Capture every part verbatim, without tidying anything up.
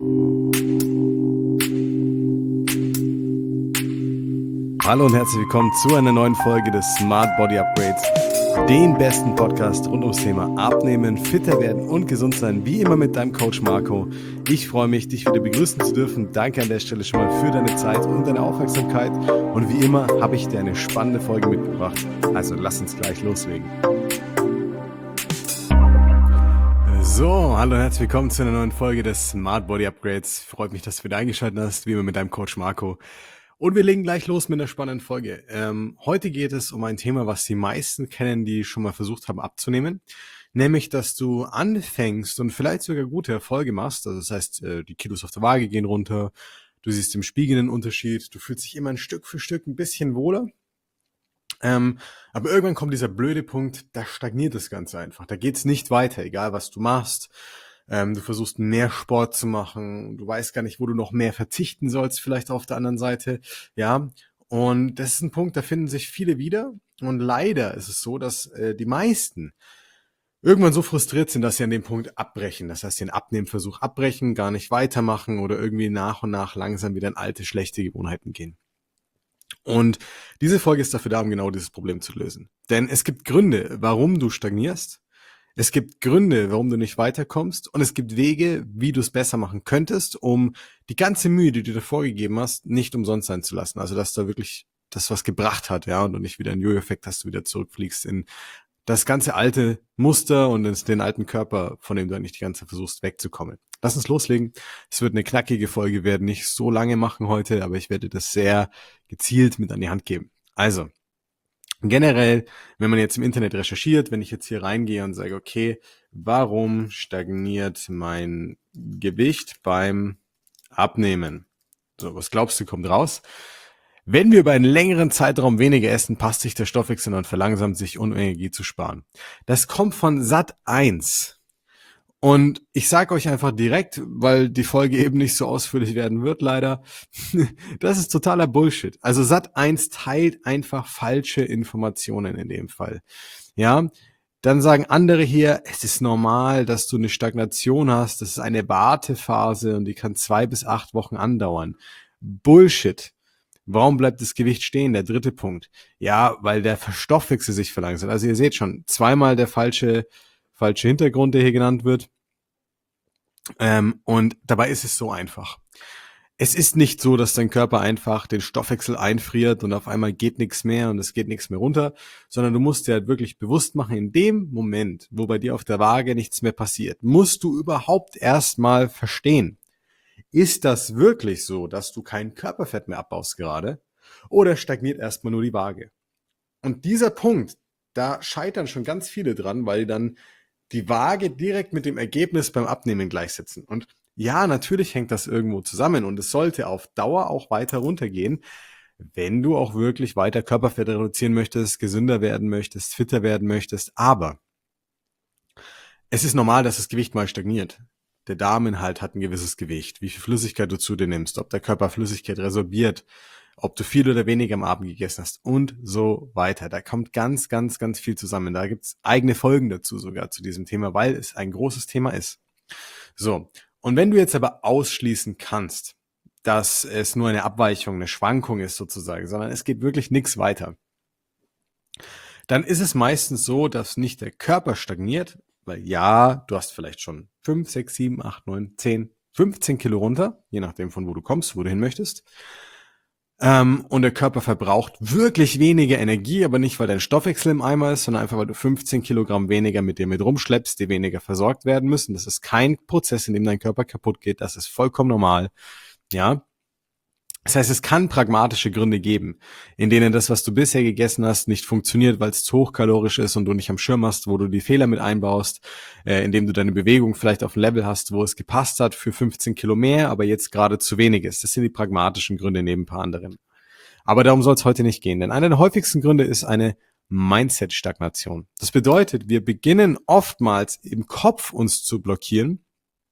Hallo und herzlich willkommen zu einer neuen Folge des Smart Body Upgrades, den besten Podcast rund ums Thema Abnehmen, fitter werden und gesund sein, wie immer mit deinem Coach Marco. Ich freue mich, dich wieder begrüßen zu dürfen. Danke an der Stelle schon mal für deine Zeit und deine Aufmerksamkeit. Und wie immer habe ich dir eine spannende Folge mitgebracht. Also lass uns gleich loslegen. So, hallo und herzlich willkommen zu einer neuen Folge des Smart Body Upgrades. Freut mich, dass du wieder eingeschaltet hast, wie immer mit deinem Coach Marco. Und wir legen gleich los mit einer spannenden Folge. Ähm, heute geht es um ein Thema, was die meisten kennen, die schon mal versucht haben abzunehmen. Nämlich, dass du anfängst und vielleicht sogar gute Erfolge machst. Also das heißt, äh, die Kilos auf der Waage gehen runter, du siehst im Spiegel einen Unterschied, du fühlst dich immer ein Stück für Stück ein bisschen wohler. Ähm, aber irgendwann kommt dieser blöde Punkt, da stagniert das Ganze einfach. Da geht's nicht weiter, egal was du machst. Ähm, du versuchst mehr Sport zu machen, du weißt gar nicht, wo du noch mehr verzichten sollst, vielleicht auf der anderen Seite, ja. Und das ist ein Punkt, da finden sich viele wieder. Und leider ist es so, dass äh, die meisten irgendwann so frustriert sind, dass sie an dem Punkt abbrechen. Das heißt, den Abnehmversuch abbrechen, gar nicht weitermachen oder irgendwie nach und nach langsam wieder in alte, schlechte Gewohnheiten gehen. Und diese Folge ist dafür da, um genau dieses Problem zu lösen. Denn es gibt Gründe, warum du stagnierst. Es gibt Gründe, warum du nicht weiterkommst. Und es gibt Wege, wie du es besser machen könntest, um die ganze Mühe, die du dir vorgegeben hast, nicht umsonst sein zu lassen. Also, dass da wirklich das was gebracht hat, ja, und du nicht wieder einen Jojo-Effekt hast, du wieder zurückfliegst in das ganze alte Muster und in den alten Körper, von dem du eigentlich die ganze Zeit versuchst wegzukommen. Lass uns loslegen. Es wird eine knackige Folge, werden nicht so lange machen heute, aber ich werde das sehr gezielt mit an die Hand geben. Also, generell, wenn man jetzt im Internet recherchiert, wenn ich jetzt hier reingehe und sage, okay, warum stagniert mein Gewicht beim Abnehmen? So, was glaubst du, kommt raus? Wenn wir über einen längeren Zeitraum weniger essen, passt sich der Stoffwechsel und verlangsamt sich, um Energie zu sparen. Das kommt von Sat eins. Und ich sage euch einfach direkt, weil die Folge eben nicht so ausführlich werden wird, leider, das ist totaler Bullshit. Also Sat eins teilt einfach falsche Informationen in dem Fall. Ja, dann sagen andere hier, es ist normal, dass du eine Stagnation hast, das ist eine Wartephase und die kann zwei bis acht Wochen andauern. Bullshit. Warum bleibt das Gewicht stehen? Der dritte Punkt. Ja, weil der Stoffwechsel sich verlangsamt. Also ihr seht schon, zweimal der falsche falsche Hintergrund, der hier genannt wird. Ähm, und dabei ist es so einfach. Es ist nicht so, dass dein Körper einfach den Stoffwechsel einfriert und auf einmal geht nichts mehr und es geht nichts mehr runter, sondern du musst dir halt wirklich bewusst machen, in dem Moment, wo bei dir auf der Waage nichts mehr passiert, musst du überhaupt erstmal verstehen, ist das wirklich so, dass du kein Körperfett mehr abbaust gerade oder stagniert erstmal nur die Waage? Und dieser Punkt, da scheitern schon ganz viele dran, weil die dann die Waage direkt mit dem Ergebnis beim Abnehmen gleichsetzen. Und ja, natürlich hängt das irgendwo zusammen und es sollte auf Dauer auch weiter runtergehen, wenn du auch wirklich weiter Körperfett reduzieren möchtest, gesünder werden möchtest, fitter werden möchtest. Aber es ist normal, dass das Gewicht mal stagniert. Der Darminhalt hat ein gewisses Gewicht, wie viel Flüssigkeit du zu dir nimmst, ob der Körper Flüssigkeit resorbiert, ob du viel oder weniger am Abend gegessen hast und so weiter. Da kommt ganz, ganz, ganz viel zusammen. Da gibt's eigene Folgen dazu sogar zu diesem Thema, weil es ein großes Thema ist. So, und wenn du jetzt aber ausschließen kannst, dass es nur eine Abweichung, eine Schwankung ist sozusagen, sondern es geht wirklich nichts weiter, dann ist es meistens so, dass nicht der Körper stagniert, weil ja, du hast vielleicht schon fünf, sechs, sieben, acht, neun, zehn, fünfzehn Kilo runter, je nachdem von wo du kommst, wo du hin möchtest. Ähm, und der Körper verbraucht wirklich weniger Energie, aber nicht, weil dein Stoffwechsel im Eimer ist, sondern einfach, weil du fünfzehn Kilogramm weniger mit dir mit rumschleppst, die weniger versorgt werden müssen. Das ist kein Prozess, in dem dein Körper kaputt geht. Das ist vollkommen normal. Ja. Das heißt, es kann pragmatische Gründe geben, in denen das, was du bisher gegessen hast, nicht funktioniert, weil es zu hochkalorisch ist und du nicht am Schirm hast, wo du die Fehler mit einbaust, äh, indem du deine Bewegung vielleicht auf ein Level hast, wo es gepasst hat für fünfzehn Kilo mehr, aber jetzt gerade zu wenig ist. Das sind die pragmatischen Gründe neben ein paar anderen. Aber darum soll es heute nicht gehen, denn einer der häufigsten Gründe ist eine Mindset-Stagnation. Das bedeutet, wir beginnen oftmals im Kopf uns zu blockieren,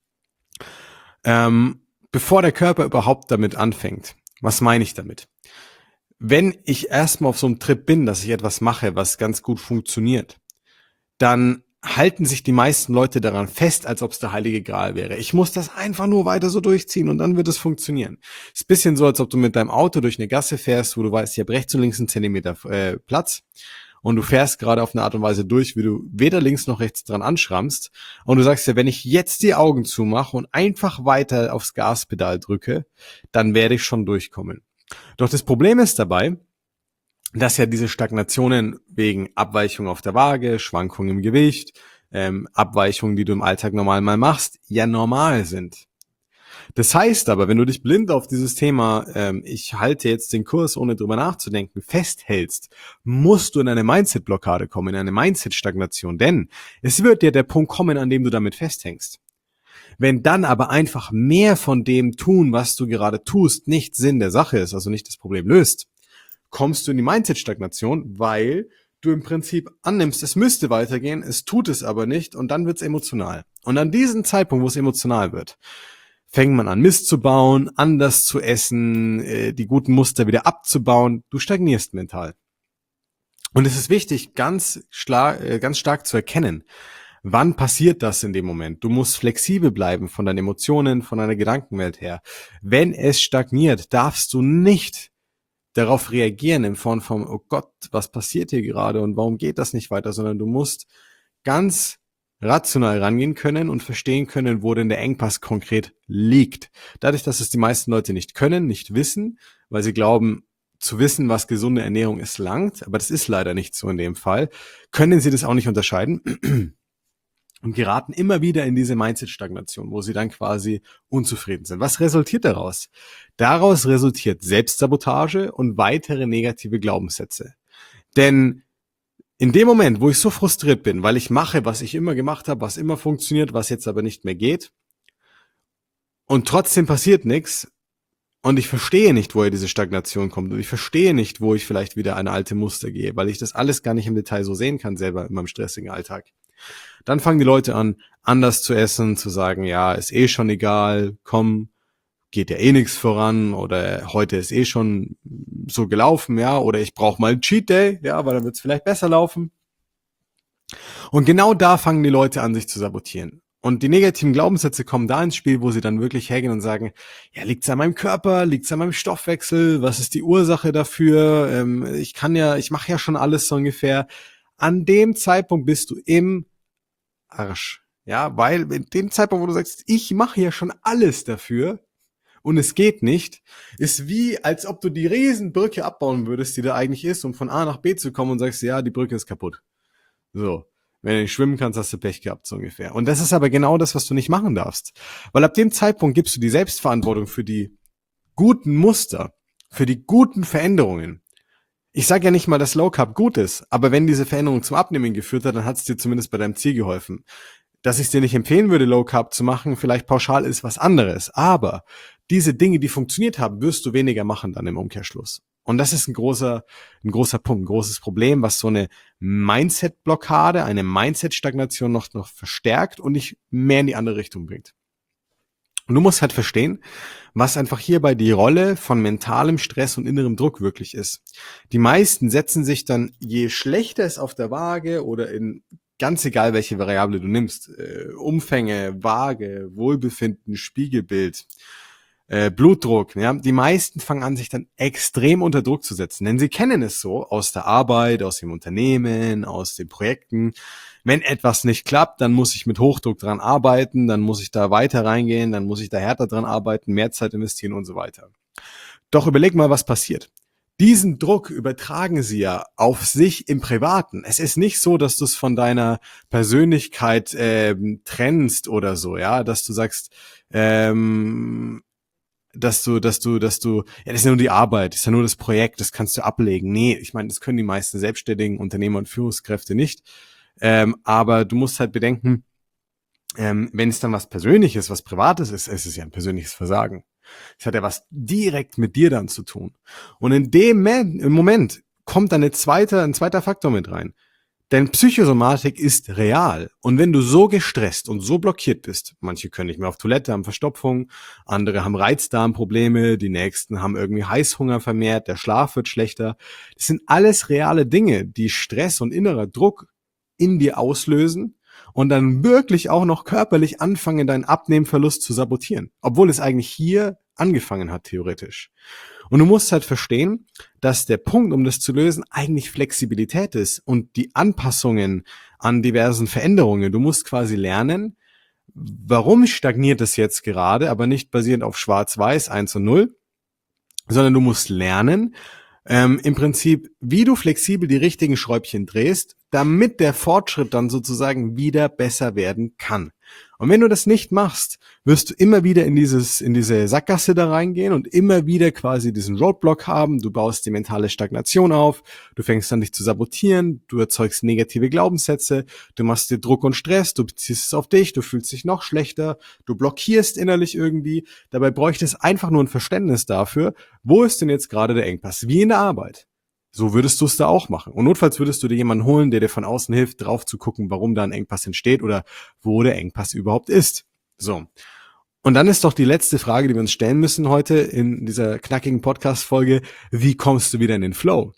ähm, bevor der Körper überhaupt damit anfängt. Was meine ich damit? Wenn ich erstmal auf so einem Trip bin, dass ich etwas mache, was ganz gut funktioniert, dann halten sich die meisten Leute daran fest, als ob es der heilige Gral wäre. Ich muss das einfach nur weiter so durchziehen und dann wird es funktionieren. Ist ein bisschen so, als ob du mit deinem Auto durch eine Gasse fährst, wo du weißt, ich habe rechts und links einen Zentimeter äh, Platz und du fährst gerade auf eine Art und Weise durch, wie du weder links noch rechts dran anschrammst und du sagst ja, wenn ich jetzt die Augen zumache und einfach weiter aufs Gaspedal drücke, dann werde ich schon durchkommen. Doch das Problem ist dabei, dass ja diese Stagnationen wegen Abweichung auf der Waage, Schwankungen im Gewicht, ähm, Abweichungen, die du im Alltag normal mal machst, ja normal sind. Das heißt aber, wenn du dich blind auf dieses Thema, ähm, ich halte jetzt den Kurs, ohne drüber nachzudenken, festhältst, musst du in eine Mindset-Blockade kommen, in eine Mindset-Stagnation, denn es wird ja der Punkt kommen, an dem du damit festhängst. Wenn dann aber einfach mehr von dem tun, was du gerade tust, nicht Sinn der Sache ist, also nicht das Problem löst, kommst du in die Mindset-Stagnation, weil du im Prinzip annimmst, es müsste weitergehen, es tut es aber nicht und dann wird es emotional. Und an diesem Zeitpunkt, wo es emotional wird, fängt man an Mist zu bauen, anders zu essen, äh, die guten Muster wieder abzubauen. Du stagnierst mental. Und es ist wichtig, ganz, schla- äh, ganz stark zu erkennen, wann passiert das in dem Moment? Du musst flexibel bleiben von deinen Emotionen, von deiner Gedankenwelt her. Wenn es stagniert, darfst du nicht darauf reagieren in Form von, oh Gott, was passiert hier gerade und warum geht das nicht weiter, sondern du musst ganz rational rangehen können und verstehen können, wo denn der Engpass konkret liegt. Dadurch, dass es die meisten Leute nicht können, nicht wissen, weil sie glauben, zu wissen, was gesunde Ernährung ist, langt, aber das ist leider nicht so in dem Fall, können sie das auch nicht unterscheiden und geraten immer wieder in diese Mindset-Stagnation, wo sie dann quasi unzufrieden sind. Was resultiert daraus? Daraus resultiert Selbstsabotage und weitere negative Glaubenssätze. Denn in dem Moment, wo ich so frustriert bin, weil ich mache, was ich immer gemacht habe, was immer funktioniert, was jetzt aber nicht mehr geht, und trotzdem passiert nichts, und ich verstehe nicht, woher diese Stagnation kommt, und ich verstehe nicht, wo ich vielleicht wieder eine alte Muster gehe, weil ich das alles gar nicht im Detail so sehen kann selber in meinem stressigen Alltag. Dann fangen die Leute an, anders zu essen, zu sagen, ja, ist eh schon egal, komm, geht ja eh nichts voran oder heute ist eh schon so gelaufen, ja, oder ich brauche mal einen Cheat Day, ja, weil dann wird es vielleicht besser laufen. Und genau da fangen die Leute an, sich zu sabotieren. Und die negativen Glaubenssätze kommen da ins Spiel, wo sie dann wirklich hergehen und sagen, ja, liegt's an meinem Körper, liegt's an meinem Stoffwechsel, was ist die Ursache dafür? Ähm, ich kann ja, ich mache ja schon alles so ungefähr. An dem Zeitpunkt bist du im Arsch. Ja, weil in dem Zeitpunkt, wo du sagst, ich mache ja schon alles dafür und es geht nicht, ist wie, als ob du die Riesenbrücke abbauen würdest, die da eigentlich ist, um von A nach B zu kommen und sagst, ja, die Brücke ist kaputt. So. Wenn du nicht schwimmen kannst, hast du Pech gehabt, so ungefähr. Und das ist aber genau das, was du nicht machen darfst. Weil ab dem Zeitpunkt gibst du die Selbstverantwortung für die guten Muster, für die guten Veränderungen. Ich sage ja nicht mal, dass Low Carb gut ist, aber wenn diese Veränderung zum Abnehmen geführt hat, dann hat es dir zumindest bei deinem Ziel geholfen. Dass ich es dir nicht empfehlen würde, Low Carb zu machen, vielleicht pauschal ist was anderes. Aber diese Dinge, die funktioniert haben, wirst du weniger machen dann im Umkehrschluss. Und das ist ein großer, ein großer Punkt, ein großes Problem, was so eine Mindset-Blockade, eine Mindset-Stagnation noch, noch verstärkt und dich mehr in die andere Richtung bringt. Und du musst halt verstehen, was einfach hierbei die Rolle von mentalem Stress und innerem Druck wirklich ist. Die meisten setzen sich dann, je schlechter es auf der Waage oder in ganz egal, welche Variable du nimmst, äh, Umfänge, Waage, Wohlbefinden, Spiegelbild, äh, Blutdruck, ja, die meisten fangen an, sich dann extrem unter Druck zu setzen, denn sie kennen es so aus der Arbeit, aus dem Unternehmen, aus den Projekten. Wenn etwas nicht klappt, dann muss ich mit Hochdruck dran arbeiten, dann muss ich da weiter reingehen, dann muss ich da härter dran arbeiten, mehr Zeit investieren und so weiter. Doch überleg mal, was passiert. Diesen Druck übertragen sie ja auf sich im Privaten. Es ist nicht so, dass du es von deiner Persönlichkeit ähm, trennst oder so, ja, dass du sagst, ähm, dass du, dass du, dass du, ja, das ist ja nur die Arbeit, das ist ja nur das Projekt, das kannst du ablegen. Nee, ich meine, das können die meisten selbstständigen Unternehmer und Führungskräfte nicht. Ähm, aber du musst halt bedenken, ähm, wenn es dann was Persönliches, was Privates ist, ist es ja ein persönliches Versagen. Es hat ja was direkt mit dir dann zu tun. Und in dem im Moment kommt dann eine zweite, ein zweiter Faktor mit rein. Denn Psychosomatik ist real. Und wenn du so gestresst und so blockiert bist, manche können nicht mehr auf Toilette, haben Verstopfung, andere haben Reizdarmprobleme, die nächsten haben irgendwie Heißhunger vermehrt, der Schlaf wird schlechter. Das sind alles reale Dinge, die Stress und innerer Druck in dir auslösen und dann wirklich auch noch körperlich anfangen, deinen Abnehmverlust zu sabotieren, obwohl es eigentlich hier angefangen hat, theoretisch. Und du musst halt verstehen, dass der Punkt, um das zu lösen, eigentlich Flexibilität ist und die Anpassungen an diversen Veränderungen. Du musst quasi lernen, warum stagniert es jetzt gerade, aber nicht basierend auf Schwarz-Weiß, eins und null, sondern du musst lernen, ähm, im Prinzip, wie du flexibel die richtigen Schräubchen drehst, damit der Fortschritt dann sozusagen wieder besser werden kann. Und wenn du das nicht machst, wirst du immer wieder in dieses, in diese Sackgasse da reingehen und immer wieder quasi diesen Roadblock haben. Du baust die mentale Stagnation auf, du fängst an dich zu sabotieren, du erzeugst negative Glaubenssätze, du machst dir Druck und Stress, du beziehst es auf dich, du fühlst dich noch schlechter, du blockierst innerlich irgendwie. Dabei bräuchte es einfach nur ein Verständnis dafür, wo ist denn jetzt gerade der Engpass? Wie in der Arbeit. So würdest du es da auch machen. Und notfalls würdest du dir jemanden holen, der dir von außen hilft, drauf zu gucken, warum da ein Engpass entsteht oder wo der Engpass überhaupt ist. So. Und dann ist doch die letzte Frage, die wir uns stellen müssen heute in dieser knackigen Podcast-Folge: Wie kommst du wieder in den Flow?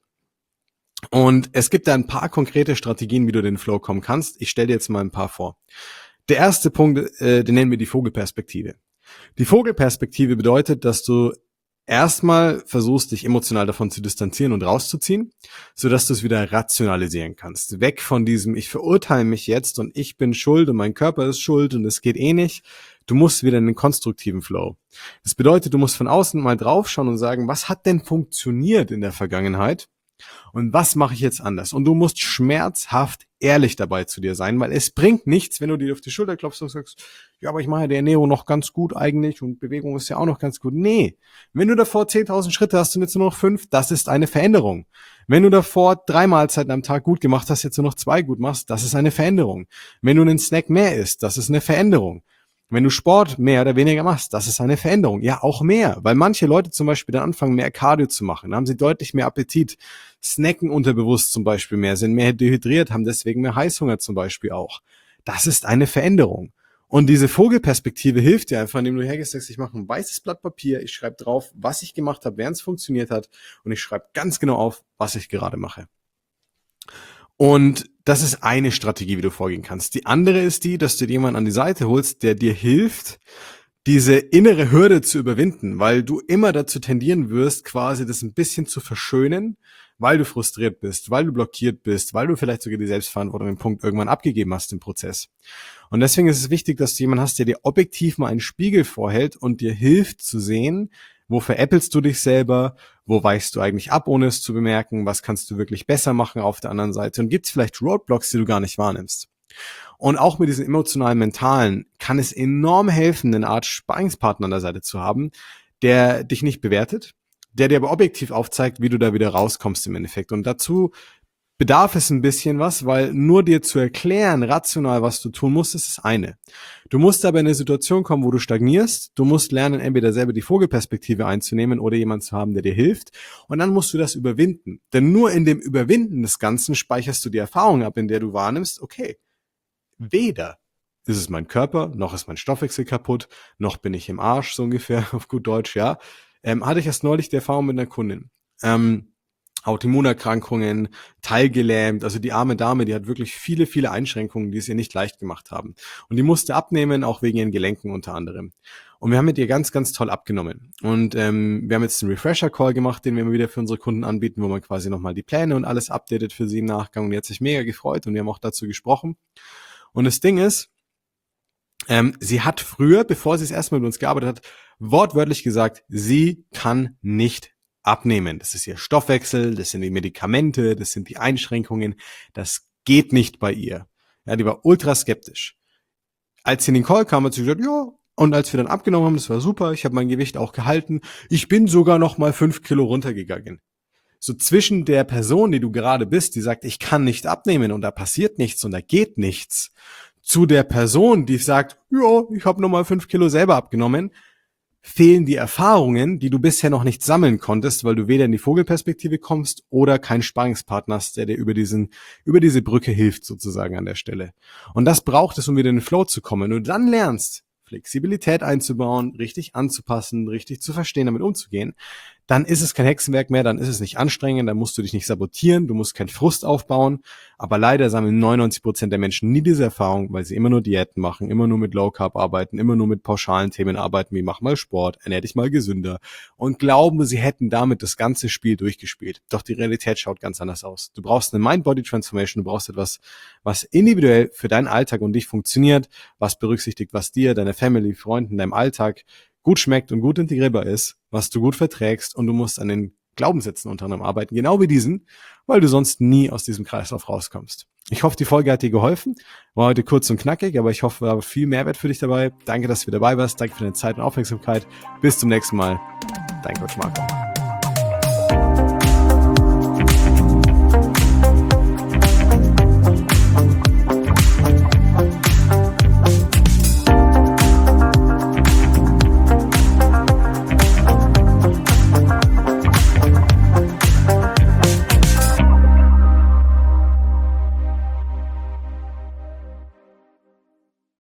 Und es gibt da ein paar konkrete Strategien, wie du in den Flow kommen kannst. Ich stelle dir jetzt mal ein paar vor. Der erste Punkt, äh, den nennen wir die Vogelperspektive. Die Vogelperspektive bedeutet, dass du erstmal versuchst, dich emotional davon zu distanzieren und rauszuziehen, sodass du es wieder rationalisieren kannst. Weg von diesem, ich verurteile mich jetzt und ich bin schuld und mein Körper ist schuld und es geht eh nicht. Du musst wieder in den konstruktiven Flow. Das bedeutet, du musst von außen mal draufschauen und sagen, was hat denn funktioniert in der Vergangenheit? Und was mache ich jetzt anders? Und du musst schmerzhaft ehrlich dabei zu dir sein, weil es bringt nichts, wenn du dir auf die Schulter klopfst und sagst, ja, aber ich mache ja die Ernährung noch ganz gut eigentlich und Bewegung ist ja auch noch ganz gut. Nee, wenn du davor zehntausend Schritte hast und jetzt nur noch fünf, das ist eine Veränderung. Wenn du davor drei Mahlzeiten am Tag gut gemacht hast, jetzt nur noch zwei gut machst, das ist eine Veränderung. Wenn du einen Snack mehr isst, das ist eine Veränderung. Wenn du Sport mehr oder weniger machst, das ist eine Veränderung. Ja, auch mehr, weil manche Leute zum Beispiel dann anfangen, mehr Cardio zu machen. Dann haben sie deutlich mehr Appetit, snacken unterbewusst zum Beispiel mehr, sind mehr dehydriert, haben deswegen mehr Heißhunger zum Beispiel auch. Das ist eine Veränderung. Und diese Vogelperspektive hilft dir einfach, indem du hergehst, sagst, ich mache ein weißes Blatt Papier, ich schreibe drauf, was ich gemacht habe, während es funktioniert hat, und ich schreibe ganz genau auf, was ich gerade mache. Und das ist eine Strategie, wie du vorgehen kannst. Die andere ist die, dass du dir jemanden an die Seite holst, der dir hilft, diese innere Hürde zu überwinden, weil du immer dazu tendieren wirst, quasi das ein bisschen zu verschönen, weil du frustriert bist, weil du blockiert bist, weil du vielleicht sogar die Selbstverantwortung im Punkt irgendwann abgegeben hast im Prozess. Und deswegen ist es wichtig, dass du jemanden hast, der dir objektiv mal einen Spiegel vorhält und dir hilft zu sehen, wo veräppelst du dich selber, wo weichst du eigentlich ab, ohne es zu bemerken, was kannst du wirklich besser machen auf der anderen Seite und gibt es vielleicht Roadblocks, die du gar nicht wahrnimmst. Und auch mit diesen emotionalen, mentalen kann es enorm helfen, eine Art Sparringspartner an der Seite zu haben, der dich nicht bewertet, der dir aber objektiv aufzeigt, wie du da wieder rauskommst im Endeffekt. Und dazu bedarf es ein bisschen was, weil nur dir zu erklären, rational, was du tun musst, ist das eine. Du musst aber in eine Situation kommen, wo du stagnierst. Du musst lernen, entweder selber die Vogelperspektive einzunehmen oder jemanden zu haben, der dir hilft. Und dann musst du das überwinden. Denn nur in dem Überwinden des Ganzen speicherst du die Erfahrung ab, in der du wahrnimmst, okay, weder ist es mein Körper, noch ist mein Stoffwechsel kaputt, noch bin ich im Arsch, so ungefähr, auf gut Deutsch, ja. Ähm, hatte ich erst neulich die Erfahrung mit einer Kundin. Ähm, Autoimmunerkrankungen, teilgelähmt, also die arme Dame, die hat wirklich viele, viele Einschränkungen, die es ihr nicht leicht gemacht haben. Und die musste abnehmen, auch wegen ihren Gelenken unter anderem. Und wir haben mit ihr ganz, ganz toll abgenommen. Und ähm, wir haben jetzt einen Refresher-Call gemacht, den wir immer wieder für unsere Kunden anbieten, wo man quasi nochmal die Pläne und alles updatet für sie im Nachgang. Und die hat sich mega gefreut und wir haben auch dazu gesprochen. Und das Ding ist, ähm, sie hat früher, bevor sie es erstmal mit uns gearbeitet hat, wortwörtlich gesagt, sie kann nicht abnehmen. Das ist ihr Stoffwechsel, das sind die Medikamente, das sind die Einschränkungen, das geht nicht bei ihr. Ja, die war ultra skeptisch. Als sie in den Call kam, hat sie gesagt, ja, und als wir dann abgenommen haben, das war super, ich habe mein Gewicht auch gehalten, ich bin sogar noch mal fünf Kilo runtergegangen. So zwischen der Person, die du gerade bist, die sagt, ich kann nicht abnehmen und da passiert nichts und da geht nichts, zu der Person, die sagt, ja, ich habe nochmal fünf Kilo selber abgenommen, fehlen die Erfahrungen, die du bisher noch nicht sammeln konntest, weil du weder in die Vogelperspektive kommst oder keinen Sparringspartner hast, der dir über diesen, über diese Brücke hilft sozusagen an der Stelle. Und das braucht es, um wieder in den Flow zu kommen. Wenn du dann lernst, Flexibilität einzubauen, richtig anzupassen, richtig zu verstehen, damit umzugehen, dann ist es kein Hexenwerk mehr, dann ist es nicht anstrengend, dann musst du dich nicht sabotieren, du musst keinen Frust aufbauen. Aber leider sammeln neunundneunzig Prozent der Menschen nie diese Erfahrung, weil sie immer nur Diäten machen, immer nur mit Low Carb arbeiten, immer nur mit pauschalen Themen arbeiten, wie mach mal Sport, ernähr dich mal gesünder und glauben, sie hätten damit das ganze Spiel durchgespielt. Doch die Realität schaut ganz anders aus. Du brauchst eine Mind-Body-Transformation, du brauchst etwas, was individuell für deinen Alltag und dich funktioniert, was berücksichtigt, was dir, deiner Family, Freunden, deinem Alltag gut schmeckt und gut integrierbar ist, was du gut verträgst, und du musst an den Glaubenssätzen unter anderem arbeiten, genau wie diesen, weil du sonst nie aus diesem Kreislauf rauskommst. Ich hoffe, die Folge hat dir geholfen. War heute kurz und knackig, aber ich hoffe, da war viel Mehrwert für dich dabei. Danke, dass du dabei warst. Danke für deine Zeit und Aufmerksamkeit. Bis zum nächsten Mal. Dein Coach Marco.